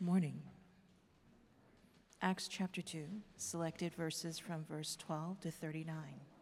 Morning. Acts chapter 2, selected verses from verse 12 to 39.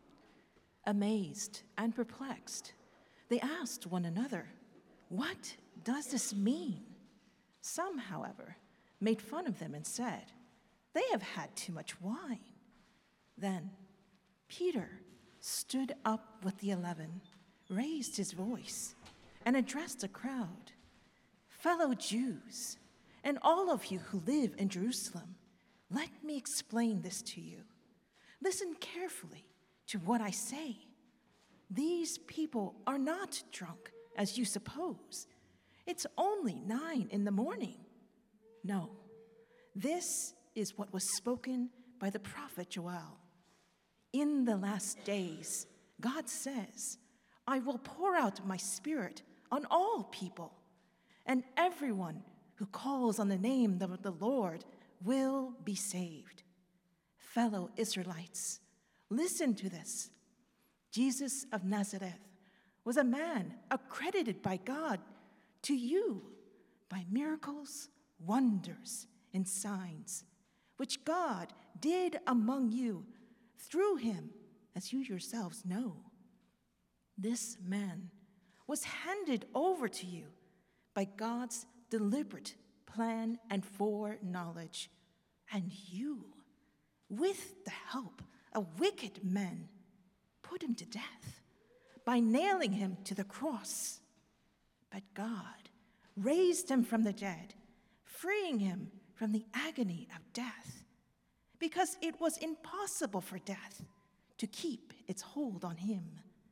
Amazed and perplexed, they asked one another, "What does this mean?" Some, however, made fun of them and said, "They have had too much wine." Then Peter stood up with the 11, raised his voice, and addressed the crowd. "Fellow Jews, and all of you who live in Jerusalem, let me explain this to you. Listen carefully to what I say. These people are not drunk, as you suppose. It's only 9 a.m. No, this is what was spoken by the prophet Joel. In the last days, God says, I will pour out my spirit on all people, and everyone who calls on the name of the Lord will be saved. Fellow Israelites, listen to this. Jesus of Nazareth was a man accredited by God to you by miracles, wonders, and signs, which God did among you through him, as you yourselves know. This man was handed over to you by God's deliberate plan and foreknowledge, and you, with the help of wicked men, put him to death by nailing him to the cross. But God raised him from the dead, freeing him from the agony of death, because it was impossible for death to keep its hold on him.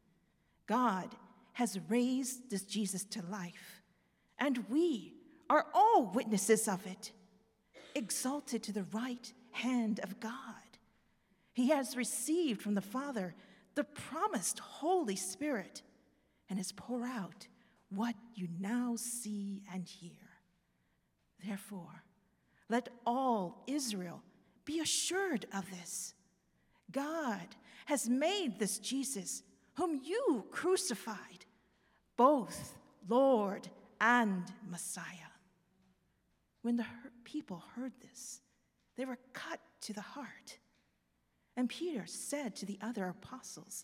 God has raised this Jesus to life, and we are all witnesses of it. Exalted to the right hand of God, he has received from the Father the promised Holy Spirit and has poured out what you now see and hear. Therefore, let all Israel be assured of this. God has made this Jesus, whom you crucified, both Lord and Messiah. When the people heard this, they were cut to the heart. And Peter said to the apostles,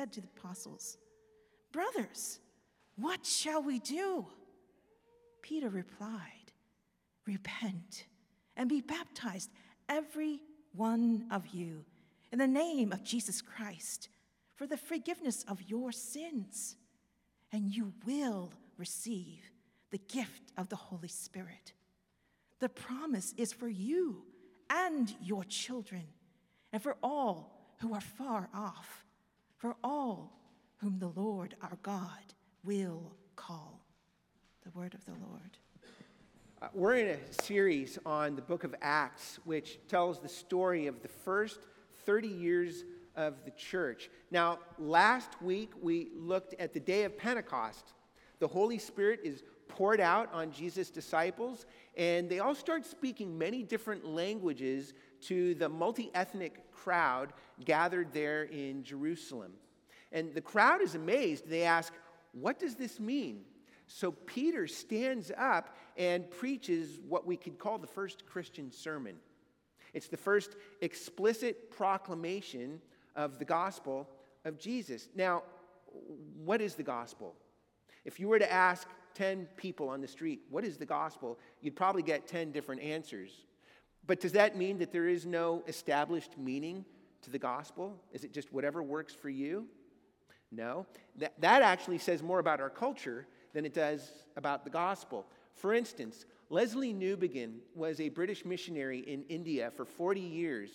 "Brothers, what shall we do?" Peter replied, "Repent and be baptized, every one of you, in the name of Jesus Christ, for the forgiveness of your sins, and you will receive the gift of the Holy Spirit. The promise is for you and your children, and for all who are far off, for all whom the Lord our God will call." The word of the Lord. We're in a series on the book of Acts, which tells the story of the first 30 years of the church. Now, last week we looked at the day of Pentecost. The Holy Spirit is poured out on Jesus' disciples, and they all start speaking many different languages to the multi-ethnic crowd gathered there in Jerusalem. And the crowd is amazed. They ask, "What does this mean?" So Peter stands up and preaches what we could call the first Christian sermon. It's the first explicit proclamation of the gospel of Jesus. Now, what is the gospel? If you were to ask 10 people on the street, what is the gospel? You'd probably get 10 different answers. But does that mean that there is no established meaning to the gospel? Is it just whatever works for you? No. That actually says more about our culture than it does about the gospel. For instance, Leslie Newbigin was a British missionary in India for 40 years.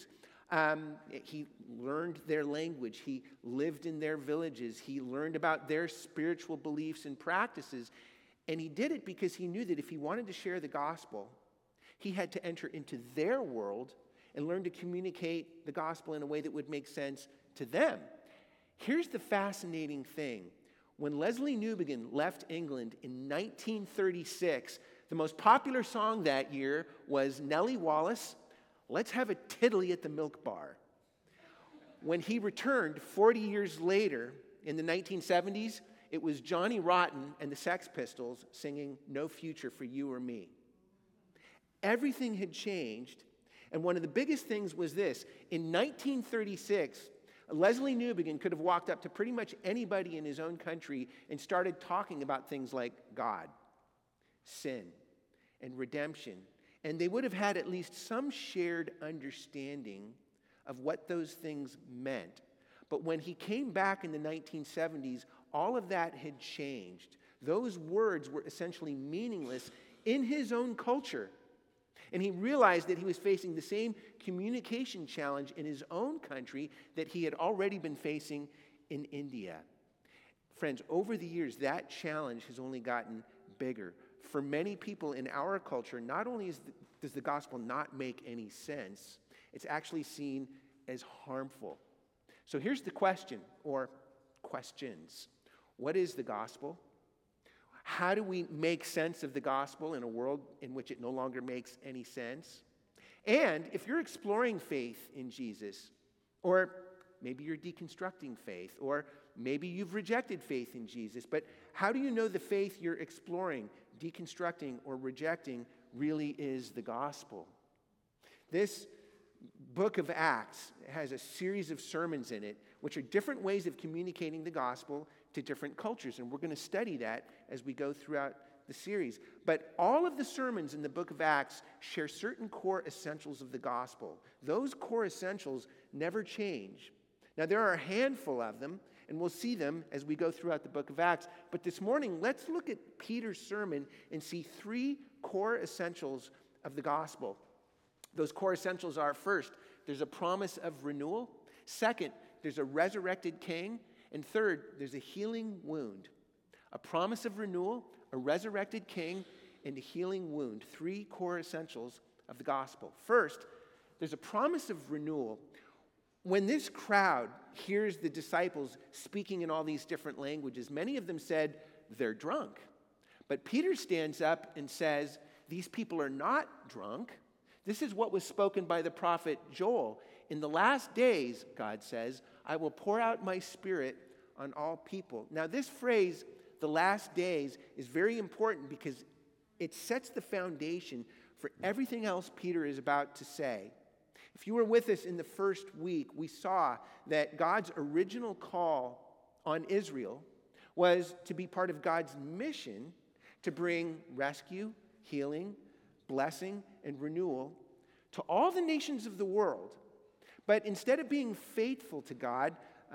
He learned their language. He lived in their villages. He learned about their spiritual beliefs and practices. And he did it because he knew that if he wanted to share the gospel, he had to enter into their world and learn to communicate the gospel in a way that would make sense to them. Here's the fascinating thing. When Leslie Newbigin left England in 1936, the most popular song that year was Nellie Wallace, "Let's Have a Tiddly at the Milk Bar." When he returned 40 years later, in the 1970s, it was Johnny Rotten and the Sex Pistols singing "No Future for You or Me." Everything had changed. And one of the biggest things was this. In 1936, Leslie Newbigin could have walked up to pretty much anybody in his own country and started talking about things like God, sin, and redemption. And they would have had at least some shared understanding of what those things meant. But when he came back in the 1970s, all of that had changed. Those words were essentially meaningless in his own culture. And he realized that he was facing the same communication challenge in his own country that he had already been facing in India. Friends, over the years, that challenge has only gotten bigger. For many people in our culture, not only does the gospel not make any sense, it's actually seen as harmful. So here's the question, or questions. What is the gospel? How do we make sense of the gospel in a world in which it no longer makes any sense? And if you're exploring faith in Jesus, or maybe you're deconstructing faith, or maybe you've rejected faith in Jesus, but how do you know the faith you're exploring, deconstructing, or rejecting really is the gospel? This book of Acts has a series of sermons in it, which are different ways of communicating the gospel to different cultures, and we're going to study that as we go throughout the series. But all of the sermons in the book of Acts share certain core essentials of the gospel. Those core essentials never change. Now, there are a handful of them, and we'll see them as we go throughout the book of Acts. But this morning, let's look at Peter's sermon and see three core essentials of the gospel. Those core essentials are, first, there's a promise of renewal. Second, there's a resurrected king. And third, there's a healing wound. A promise of renewal, a resurrected king, and a healing wound. Three core essentials of the gospel. First, there's a promise of renewal. When this crowd hears the disciples speaking in all these different languages, many of them said they're drunk. But Peter stands up and says, these people are not drunk. This is what was spoken by the prophet Joel. In the last days, God says, I will pour out my spirit on all people. Now, this phrase, the last days, is very important because it sets the foundation for everything else Peter is about to say. If you were with us in the first week, we saw that God's original call on Israel was to be part of God's mission to bring rescue, healing, blessing, and renewal to all the nations of the world. But instead of being faithful to God,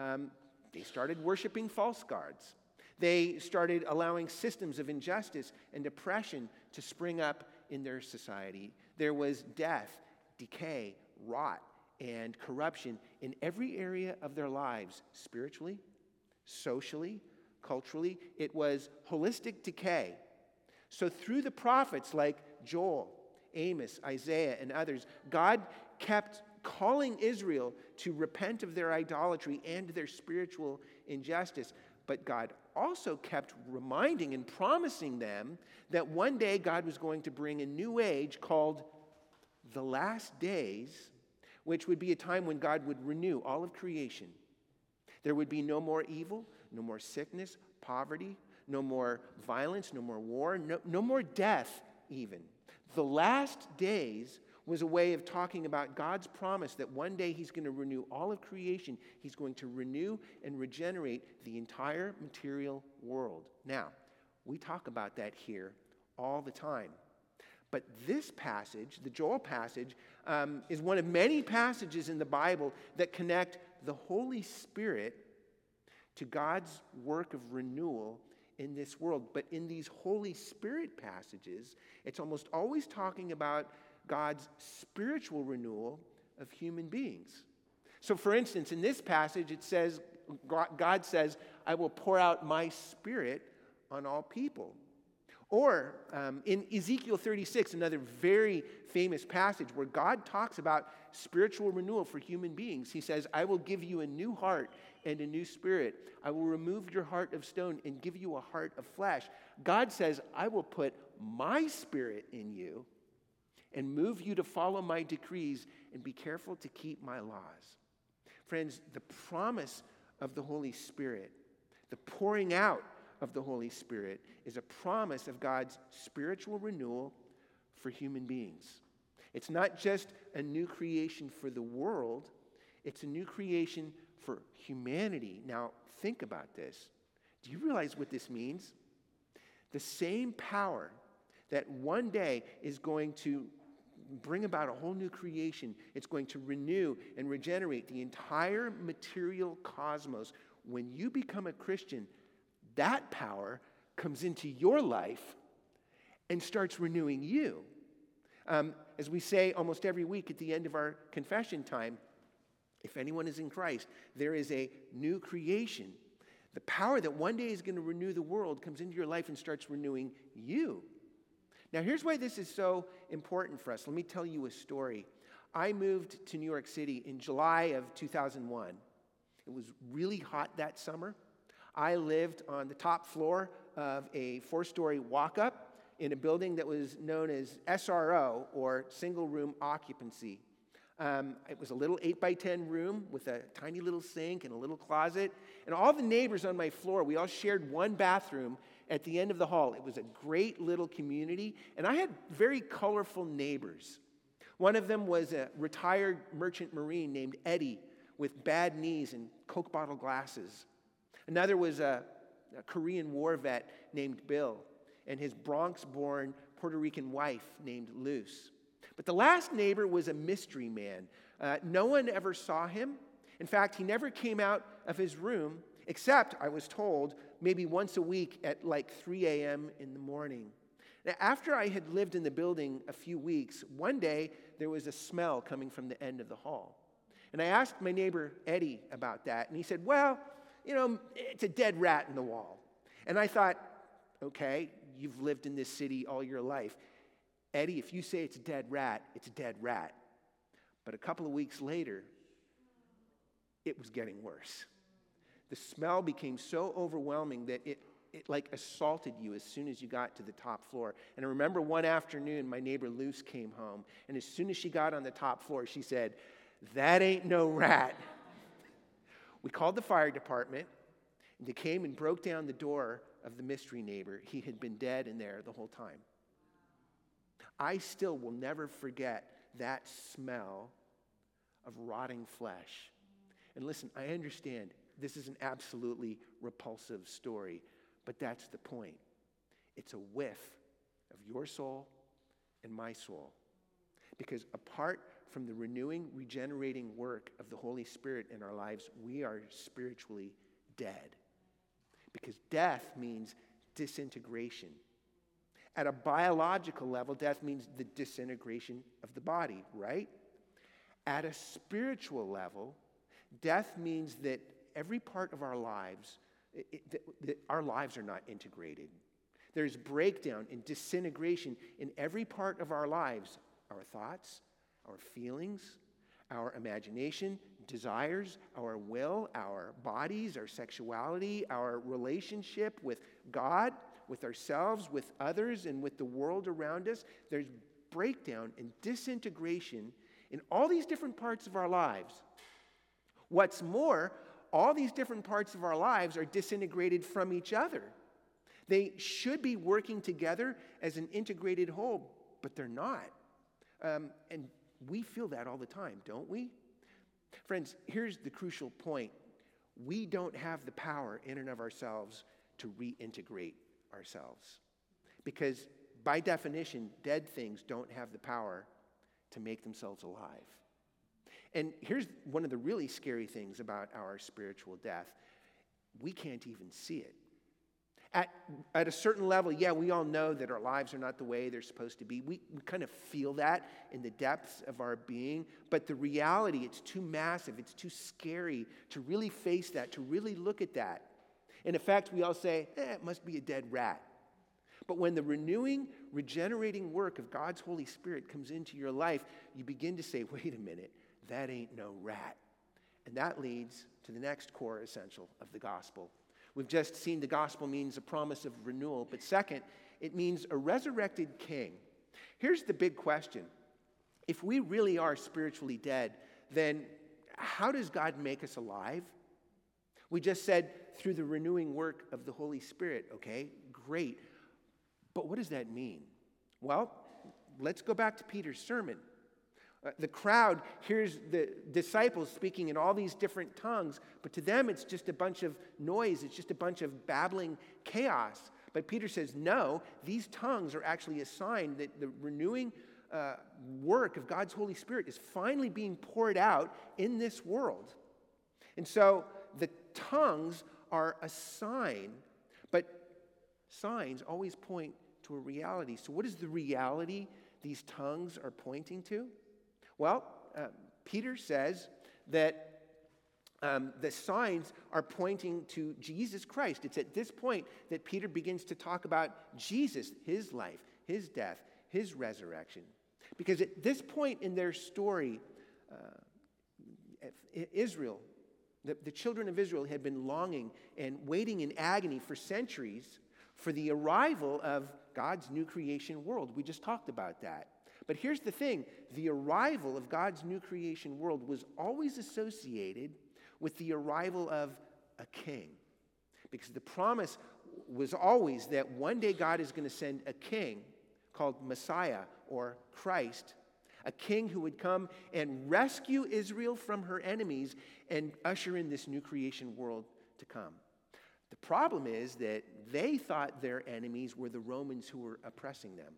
they started worshiping false gods. They started allowing systems of injustice and oppression to spring up in their society. There was death, decay, rot, and corruption in every area of their lives, spiritually, socially, culturally. It was holistic decay. So through the prophets like Joel, Amos, Isaiah, and others, God kept calling Israel to repent of their idolatry and their spiritual injustice. But God also kept reminding and promising them that one day God was going to bring a new age called the last days, which would be a time when God would renew all of creation. There would be no more evil, no more sickness, poverty, no more violence, no more war, no more death even. The last days was a way of talking about God's promise that one day he's going to renew all of creation. He's going to renew and regenerate the entire material world. Now, we talk about that here all the time. But this passage, the Joel passage, is one of many passages in the Bible that connect the Holy Spirit to God's work of renewal in this world. But in these Holy Spirit passages, it's almost always talking about God's spiritual renewal of human beings. So for instance, in this passage, it says, God says, I will pour out my spirit on all people. Or in Ezekiel 36, another very famous passage where God talks about spiritual renewal for human beings. He says, I will give you a new heart and a new spirit. I will remove your heart of stone and give you a heart of flesh. God says, I will put my spirit in you and move you to follow my decrees and be careful to keep my laws. Friends, the promise of the Holy Spirit, the pouring out of the Holy Spirit, is a promise of God's spiritual renewal for human beings. It's not just a new creation for the world, it's a new creation for humanity. Now, think about this. Do you realize what this means? The same power that one day is going to bring about a whole new creation, it's going to renew and regenerate the entire material cosmos. When you become a Christian, that power comes into your life and starts renewing you. As we say almost every week at the end of our confession time, if anyone is in Christ, there is a new creation. The power that one day is going to renew the world comes into your life and starts renewing you. Now, here's why this is so important for us. Let me tell you a story. I moved to New York City in July of 2001. It was really hot that summer. I lived on the top floor of a 4-story walk-up in a building that was known as SRO, or single room occupancy. It was a little 8x10 room with a tiny little sink and a little closet. And all the neighbors on my floor, we all shared one bathroom at the end of the hall. It was a great little community, and I had very colorful neighbors. One of them was a retired merchant marine named Eddie with bad knees and Coke bottle glasses. Another was a Korean War vet named Bill and his Bronx-born Puerto Rican wife named Luz. But the last neighbor was a mystery man. No one ever saw him. In fact, he never came out of his room, except, I was told, maybe once a week at like 3 a.m. in the morning. Now, after I had lived in the building a few weeks, one day there was a smell coming from the end of the hall. And I asked my neighbor Eddie about that, and he said, well, it's a dead rat in the wall. And I thought, okay, you've lived in this city all your life. Eddie, if you say it's a dead rat, it's a dead rat. But a couple of weeks later, it was getting worse. The smell became so overwhelming that it like assaulted you as soon as you got to the top floor. And I remember one afternoon, my neighbor Luce came home, and as soon as she got on the top floor, she said, "That ain't no rat." We called the fire department, and they came and broke down the door of the mystery neighbor. He had been dead in there the whole time. I still will never forget that smell of rotting flesh. And listen, I understand this is an absolutely repulsive story, but that's the point. It's a whiff of your soul and my soul. Because apart from the renewing, regenerating work of the Holy Spirit in our lives, we are spiritually dead. Because death means disintegration. At a biological level, death means the disintegration of the body, right? At a spiritual level, death means that every part of our lives, that our lives are not integrated. There's breakdown and disintegration in every part of our lives. Our thoughts, our feelings, our imagination, desires, our will, our bodies, our sexuality, our relationship with God, with ourselves, with others, and with the world around us. There's breakdown and disintegration in all these different parts of our lives. What's more, all these different parts of our lives are disintegrated from each other. They should be working together as an integrated whole, but they're not. And we feel that all the time, don't we? Friends, here's the crucial point. We don't have the power in and of ourselves to reintegrate ourselves. Because by definition, dead things don't have the power to make themselves alive. And here's one of the really scary things about our spiritual death. We can't even see it. At a certain level, yeah, we all know that our lives are not the way they're supposed to be. We kind of feel that in the depths of our being. But the reality, it's too massive, it's too scary to really face that, to really look at that. In effect, we all say, it must be a dead rat. But when the renewing, regenerating work of God's Holy Spirit comes into your life, you begin to say, wait a minute, that ain't no rat. And that leads to the next core essential of the gospel. We've just seen the gospel means a promise of renewal, but second, it means a resurrected king. Here's the big question. If we really are spiritually dead, then how does God make us alive? We just said through the renewing work of the Holy Spirit, okay? Great. But what does that mean? Well, let's go back to Peter's sermon. The crowd hears the disciples speaking in all these different tongues, but to them it's just a bunch of noise. It's just a bunch of babbling chaos. But Peter says, no, these tongues are actually a sign that the renewing work of God's Holy Spirit is finally being poured out in this world. And so the tongues are a sign, but signs always point to a reality. So what is the reality these tongues are pointing to? Well, Peter says that the signs are pointing to Jesus Christ. It's at this point that Peter begins to talk about Jesus, his life, his death, his resurrection. Because at this point in their story, Israel, the children of Israel had been longing and waiting in agony for centuries for the arrival of God's new creation world. We just talked about that. But here's the thing, the arrival of God's new creation world was always associated with the arrival of a king. Because the promise was always that one day God is going to send a king called Messiah or Christ, a king who would come and rescue Israel from her enemies and usher in this new creation world to come. The problem is that they thought their enemies were the Romans who were oppressing them,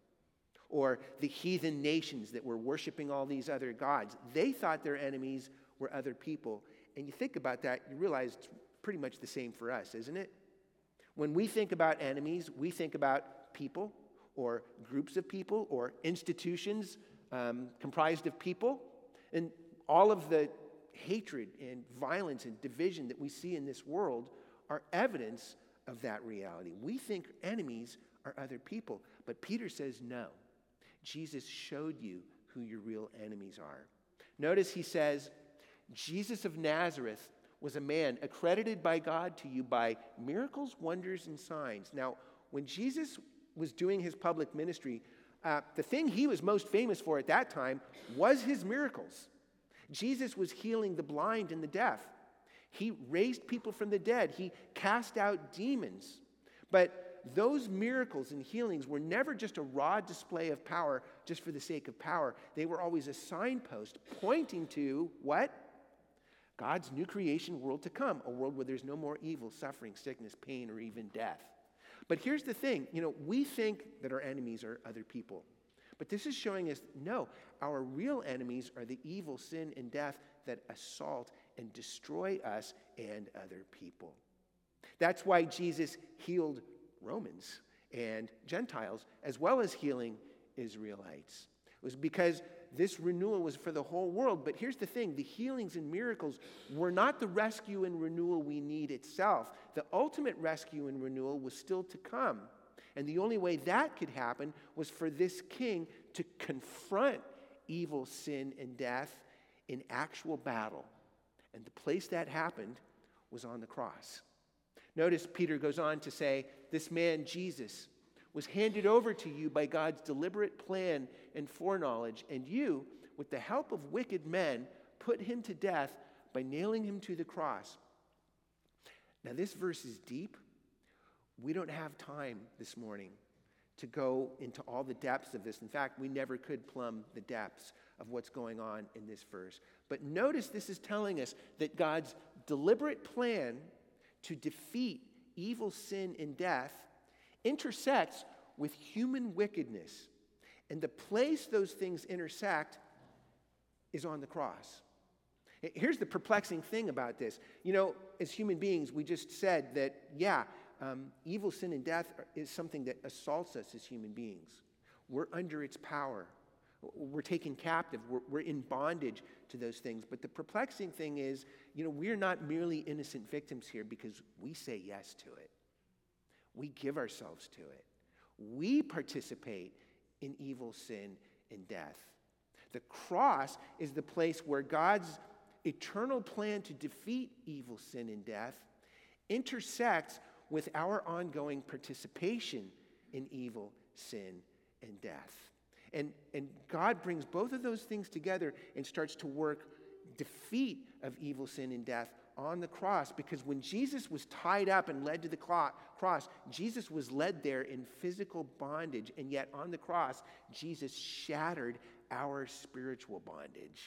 or the heathen nations that were worshiping all these other gods. They thought their enemies were other people. And you think about that, you realize it's pretty much the same for us, isn't it? When we think about enemies, we think about people or groups of people or institutions comprised of people. And all of the hatred and violence and division that we see in this world are evidence of that reality. We think enemies are other people. But Peter says no. Jesus showed you who your real enemies are. Notice he says, Jesus of Nazareth was a man accredited by God to you by miracles, wonders, and signs. Now, when Jesus was doing his public ministry, the thing he was most famous for at that time was his miracles. Jesus was healing the blind and the deaf. He raised people from the dead. He cast out demons. But those miracles and healings were never just a raw display of power just for the sake of power. They were always a signpost pointing to what? God's new creation world to come, a world where there's no more evil, suffering, sickness, pain, or even death. But here's the thing, we think that our enemies are other people. But this is showing us, no, our real enemies are the evil, sin, and death that assault and destroy us and other people. That's why Jesus healed Romans and Gentiles, as well as healing Israelites. It was because this renewal was for the whole world. But here's the thing, the healings and miracles were not the rescue and renewal we need itself. The ultimate rescue and renewal was still to come. And the only way that could happen was for this king to confront evil, sin, and death in actual battle. And the place that happened was on the cross. Notice Peter goes on to say, this man, Jesus, was handed over to you by God's deliberate plan and foreknowledge, and you, with the help of wicked men, put him to death by nailing him to the cross. Now, this verse is deep. We don't have time this morning to go into all the depths of this. In fact, we never could plumb the depths of what's going on in this verse. But notice this is telling us that God's deliberate plan to defeat evil, sin, and death intersects with human wickedness. And the place those things intersect is on the cross. Here's the perplexing thing about this. As human beings, we just said that, evil, sin, and death is something that assaults us as human beings. We're under its power. We're taken captive. We're in bondage to those things. But the perplexing thing is, we're not merely innocent victims here because we say yes to it. We give ourselves to it. We participate in evil, sin, and death. The cross is the place where God's eternal plan to defeat evil, sin, and death intersects with our ongoing participation in evil, sin, and death. And God brings both of those things together and starts to work defeat of evil, sin, and death on the cross, because when Jesus was tied up and led to the cross, Jesus was led there in physical bondage, and yet on the cross, Jesus shattered our spiritual bondage.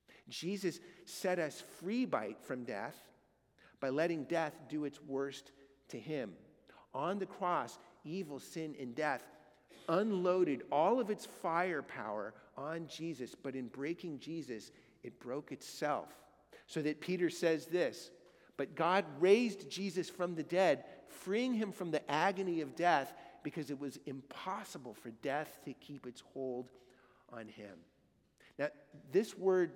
Jesus set us free from death by letting death do its worst to him. On the cross, evil, sin, and death unloaded all of its firepower on Jesus, but in breaking Jesus, it broke itself. So that Peter says this, but God raised Jesus from the dead, freeing him from the agony of death, because it was impossible for death to keep its hold on him. Now, this word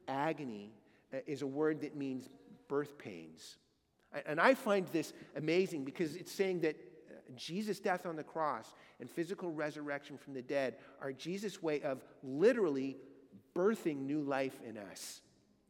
agony is a word that means birth pains. And I find this amazing because it's saying that Jesus' death on the cross and physical resurrection from the dead are Jesus' way of literally birthing new life in us.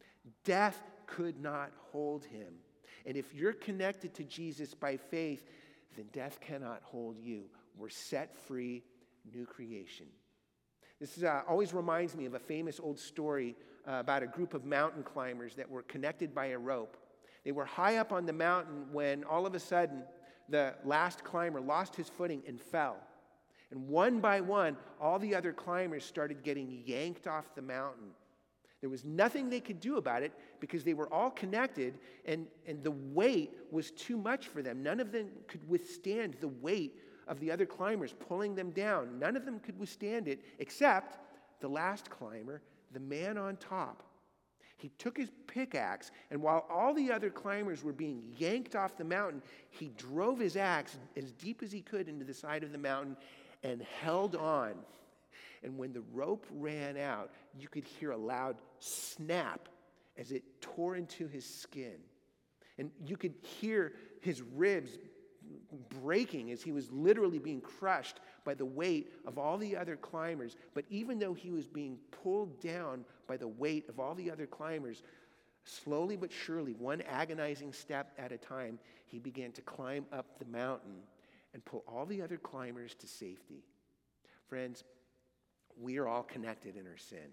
Death could not hold him. And if you're connected to Jesus by faith, then death cannot hold you. We're set free, new creation. This always reminds me of a famous old story about a group of mountain climbers that were connected by a rope. They were high up on the mountain when all of a sudden the last climber lost his footing and fell. And one by one, all the other climbers started getting yanked off the mountain. There was nothing they could do about it because they were all connected, and the weight was too much for them. None of them could withstand the weight of the other climbers pulling them down. None of them could withstand it except the last climber, the man on top. He took his pickaxe, and while all the other climbers were being yanked off the mountain, he drove his axe as deep as he could into the side of the mountain and held on. And when the rope ran out, you could hear a loud snap as it tore into his skin. And you could hear his ribs breaking as he was literally being crushed by the weight of all the other climbers. But even though he was being pulled down by the weight of all the other climbers, slowly but surely, one agonizing step at a time, he began to climb up the mountain and pull all the other climbers to safety. Friends, we are all connected in our sin.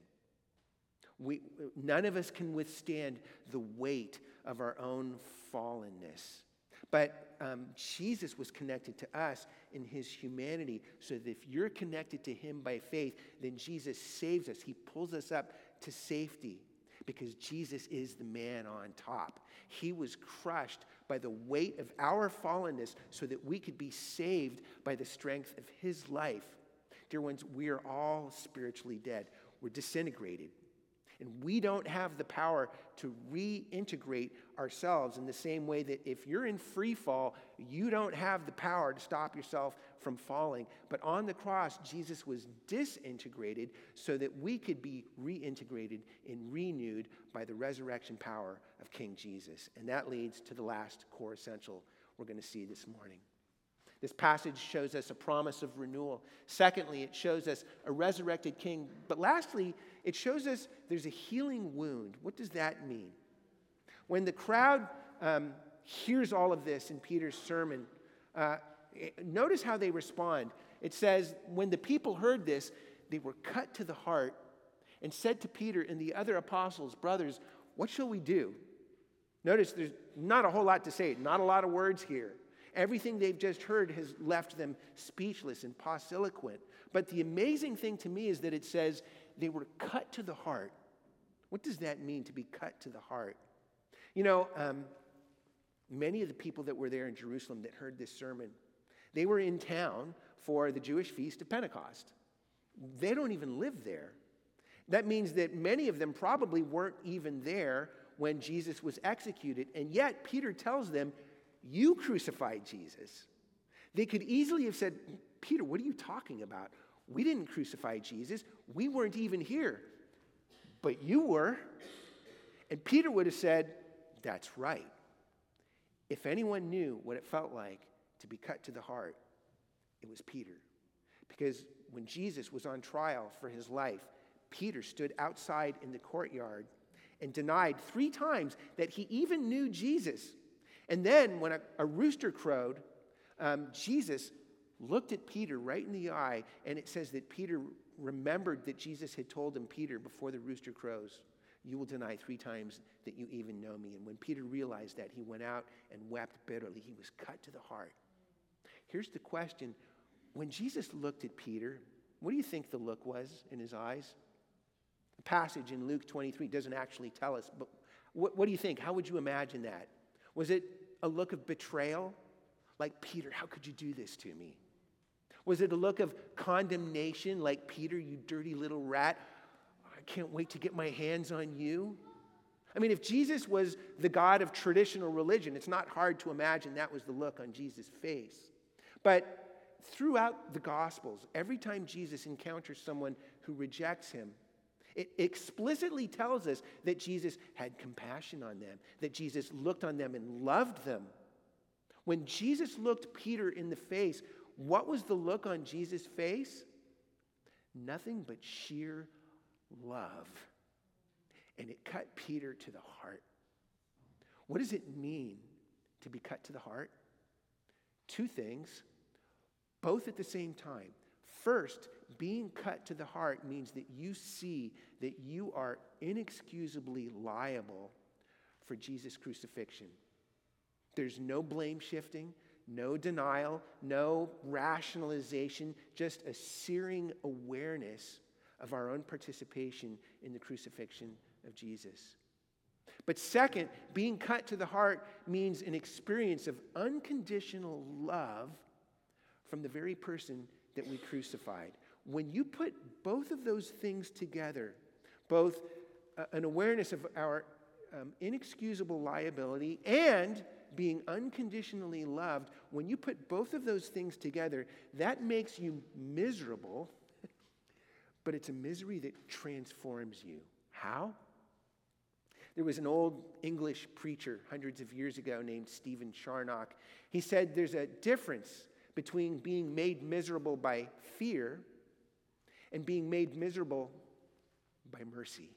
None of us can withstand the weight of our own fallenness. But Jesus was connected to us in his humanity, so that if you're connected to him by faith, then Jesus saves us. He pulls us up to safety because Jesus is the man on top. He was crushed by the weight of our fallenness so that we could be saved by the strength of his life. Dear ones, we are all spiritually dead. We're disintegrated. And we don't have the power to reintegrate ourselves in the same way that if you're in free fall, you don't have the power to stop yourself from falling. But on the cross, Jesus was disintegrated so that we could be reintegrated and renewed by the resurrection power of King Jesus. And that leads to the last core essential we're going to see this morning. This passage shows us a promise of renewal. Secondly, it shows us a resurrected king. But lastly, it shows us there's a healing wound. What does that mean? When the crowd hears all of this in Peter's sermon, notice how they respond. It says, when the people heard this, they were cut to the heart and said to Peter and the other apostles, "Brothers, what shall we do?" Notice there's not a whole lot to say, not a lot of words here. Everything they've just heard has left them speechless and posiliquent. But the amazing thing to me is that it says they were cut to the heart. What does that mean, to be cut to the heart? You know, many of the people that were there in Jerusalem that heard this sermon, they were in town for the Jewish feast of Pentecost. They don't even live there. That means that many of them probably weren't even there when Jesus was executed. And yet Peter tells them, "You crucified Jesus." They could easily have said, "Peter, what are you talking about? We didn't crucify Jesus. We weren't even here. But you were." And Peter would have said, "That's right." If anyone knew what it felt like to be cut to the heart, it was Peter. Because when Jesus was on trial for his life, Peter stood outside in the courtyard and denied 3 times that he even knew Jesus. And then when a rooster crowed, Jesus looked at Peter right in the eye, and it says that Peter remembered that Jesus had told him, "Peter, before the rooster crows, you will deny 3 times that you even know me. And when Peter realized that, he went out and wept bitterly. He was cut to the heart. Here's the question. When Jesus looked at Peter, what do you think the look was in his eyes? The passage in Luke 23 doesn't actually tell us, but what do you think? How would you imagine that? Was it a look of betrayal? Like, Peter, how could you do this to me? Was it a look of condemnation? Like, Peter, you dirty little rat, I can't wait to get my hands on you? I mean, if Jesus was the God of traditional religion, it's not hard to imagine that was the look on Jesus' face. But throughout the Gospels, every time Jesus encounters someone who rejects him, it explicitly tells us that Jesus had compassion on them, that Jesus looked on them and loved them. When Jesus looked Peter in the face, what was the look on Jesus' face? Nothing but sheer love. And it cut Peter to the heart. What does it mean to be cut to the heart? 2 things, both at the same time. First, being cut to the heart means that you see that you are inexcusably liable for Jesus' crucifixion. There's no blame shifting, no denial, no rationalization, just a searing awareness of our own participation in the crucifixion of Jesus. But second, being cut to the heart means an experience of unconditional love from the very person that we crucified. When you put both of those things together, both an awareness of our inexcusable liability and being unconditionally loved, when you put both of those things together, that makes you miserable, but it's a misery that transforms you. How? There was an old English preacher hundreds of years ago named Stephen Charnock. He said there's a difference between being made miserable by fear and being made miserable by mercy.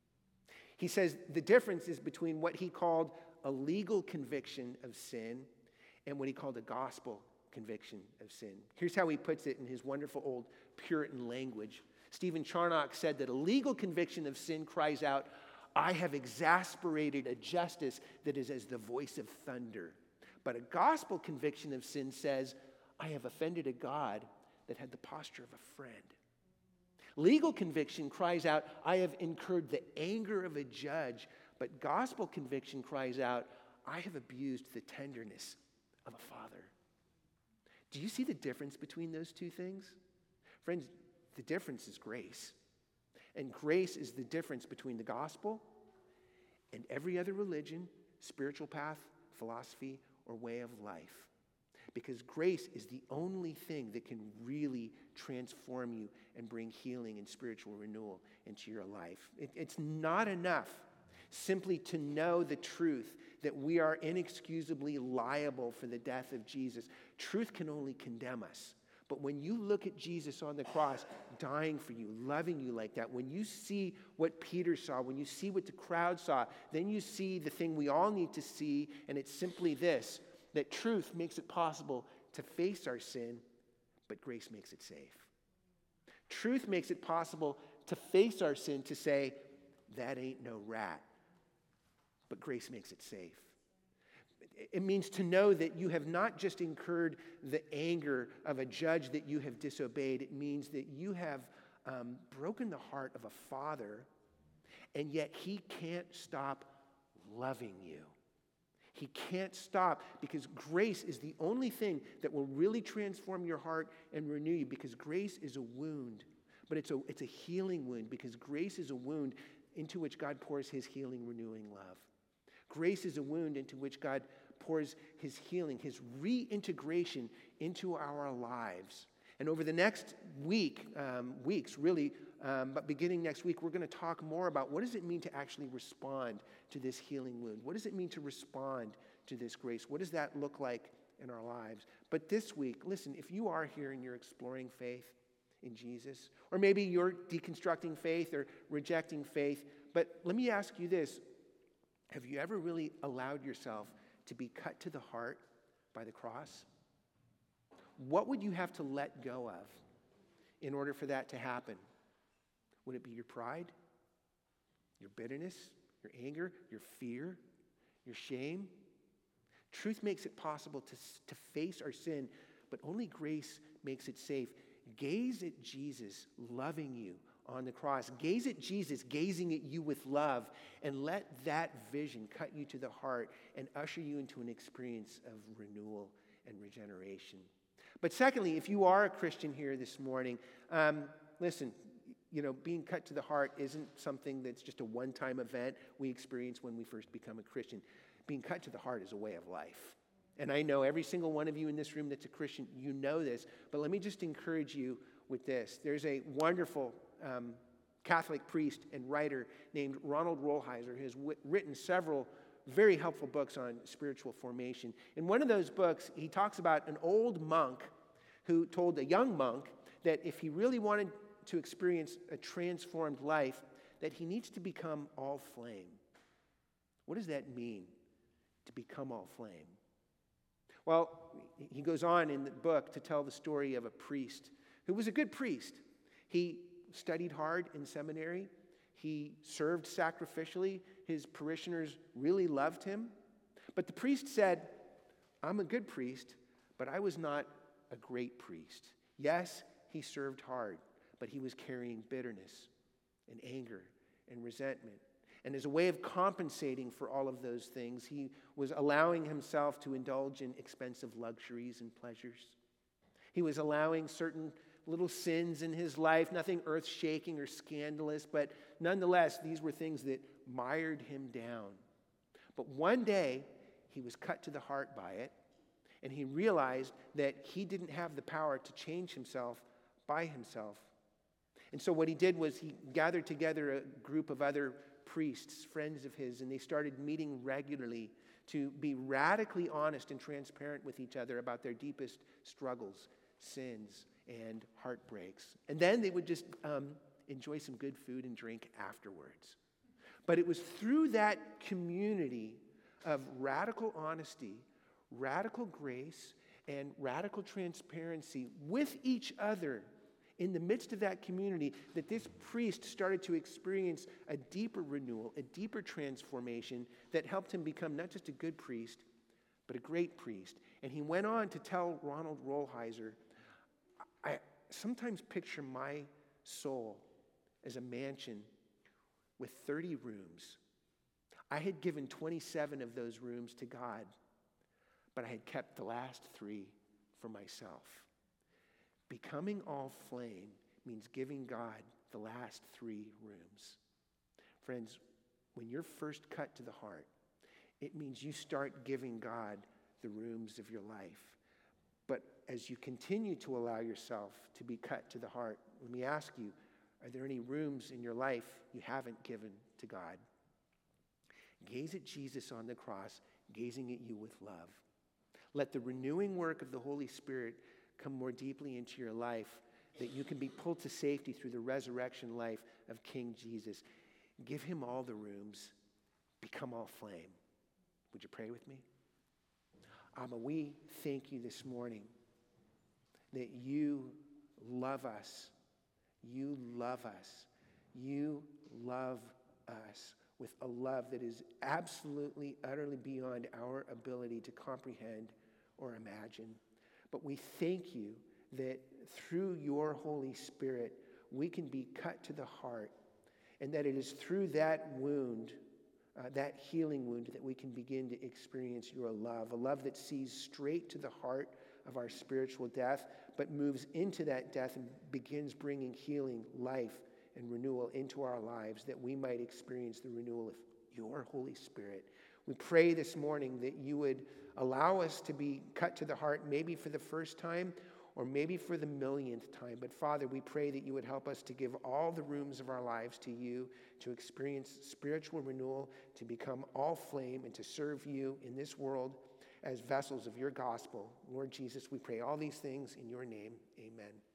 He says the difference is between what he called a legal conviction of sin and what he called a gospel conviction of sin. Here's how he puts it in his wonderful old Puritan language. Stephen Charnock said that a legal conviction of sin cries out, I have exasperated a justice that is as the voice of thunder. But a gospel conviction of sin says, I have offended a God that had the posture of a friend. Legal conviction cries out, I have incurred the anger of a judge. But gospel conviction cries out, I have abused the tenderness of a father. Do you see the difference between those 2 things? Friends, the difference is grace. And grace is the difference between the gospel and every other religion, spiritual path, philosophy, or way of life. Because grace is the only thing that can really transform you and bring healing and spiritual renewal into your life. It's not enough simply to know the truth that we are inexcusably liable for the death of Jesus. Truth can only condemn us. But when you look at Jesus on the cross, dying for you, loving you like that, when you see what Peter saw, when you see what the crowd saw, then you see the thing we all need to see, and it's simply this, that truth makes it possible to face our sin, but grace makes it safe. Truth makes it possible to face our sin, to say, that ain't no rat, but grace makes it safe. It means to know that you have not just incurred the anger of a judge that you have disobeyed. It means that you have broken the heart of a father, and yet he can't stop loving you. He can't stop, because grace is the only thing that will really transform your heart and renew you, because grace is a wound, but it's a healing wound, because grace is a wound into which God pours his healing, renewing love. Grace is a wound into which God pours his healing, his reintegration into our lives. And over the next weeks, really, but beginning next week, we're going to talk more about what does it mean to actually respond to this healing wound? What does it mean to respond to this grace? What does that look like in our lives? But this week, listen, if you are here and you're exploring faith in Jesus, or maybe you're deconstructing faith or rejecting faith, but let me ask you this. Have you ever really allowed yourself to be cut to the heart by the cross? What would you have to let go of in order for that to happen? Would it be your pride? your bitterness, your anger, your fear, your shame. Truth makes it possible to face our sin, but only grace makes it safe. Gaze at Jesus loving you on the cross. Gaze at Jesus gazing at you with love, and let that vision cut you to the heart and usher you into an experience of renewal and regeneration. But secondly, if you are a Christian here this morning, listen, being cut to the heart isn't something that's just a one-time event we experience when we first become a Christian. Being cut to the heart is a way of life. And I know every single one of you in this room that's a Christian, you know this, but let me just encourage you with this. There's a wonderful Catholic priest and writer named Ronald Rolheiser who has written several very helpful books on spiritual formation. In one of those books, he talks about an old monk who told a young monk that if he really wanted to experience a transformed life, that he needs to become all flame. What does that mean, to become all flame? Well, he goes on in the book to tell the story of a priest who was a good priest. He studied hard in seminary. He served sacrificially. His parishioners really loved him. But the priest said, I'm a good priest, but I was not a great priest. Yes, he served hard, but he was carrying bitterness and anger and resentment. And as a way of compensating for all of those things, he was allowing himself to indulge in expensive luxuries and pleasures. He was allowing certain little sins in his life, nothing earth-shaking or scandalous, but nonetheless, these were things that mired him down. But one day, he was cut to the heart by it, and he realized that he didn't have the power to change himself by himself. And so what he did was he gathered together a group of other priests, friends of his, and they started meeting regularly to be radically honest and transparent with each other about their deepest struggles, sins, and heartbreaks. And then they would just enjoy some good food and drink afterwards. But it was through that community of radical honesty, radical grace, and radical transparency with each other in the midst of that community that this priest started to experience a deeper renewal, a deeper transformation that helped him become not just a good priest, but a great priest. And he went on to tell Ronald Rolheiser, I sometimes picture my soul as a mansion with 30 rooms. I had given 27 of those rooms to God, but I had kept the last 3 for myself. Becoming all flame means giving God the last 3 rooms. Friends, when you're first cut to the heart, it means you start giving God the rooms of your life. But as you continue to allow yourself to be cut to the heart, let me ask you, are there any rooms in your life you haven't given to God? Gaze at Jesus on the cross, gazing at you with love. Let the renewing work of the Holy Spirit come more deeply into your life, that you can be pulled to safety through the resurrection life of King Jesus. Give him all the rooms. Become all flame. Would you pray with me? Abba, we thank you this morning that you love us. You love us. You love us with a love that is absolutely, utterly beyond our ability to comprehend or imagine. But we thank you that through your Holy Spirit, we can be cut to the heart, and that it is through that wound, that healing wound, that we can begin to experience your love, a love that sees straight to the heart of our spiritual death, but moves into that death and begins bringing healing, life, and renewal into our lives, that we might experience the renewal of your Holy Spirit. We pray this morning that you would allow us to be cut to the heart, maybe for the first time, or maybe for the millionth time. But Father, we pray that you would help us to give all the rooms of our lives to you, to experience spiritual renewal, to become all flame, and to serve you in this world as vessels of your gospel. Lord Jesus, we pray all these things in your name. Amen.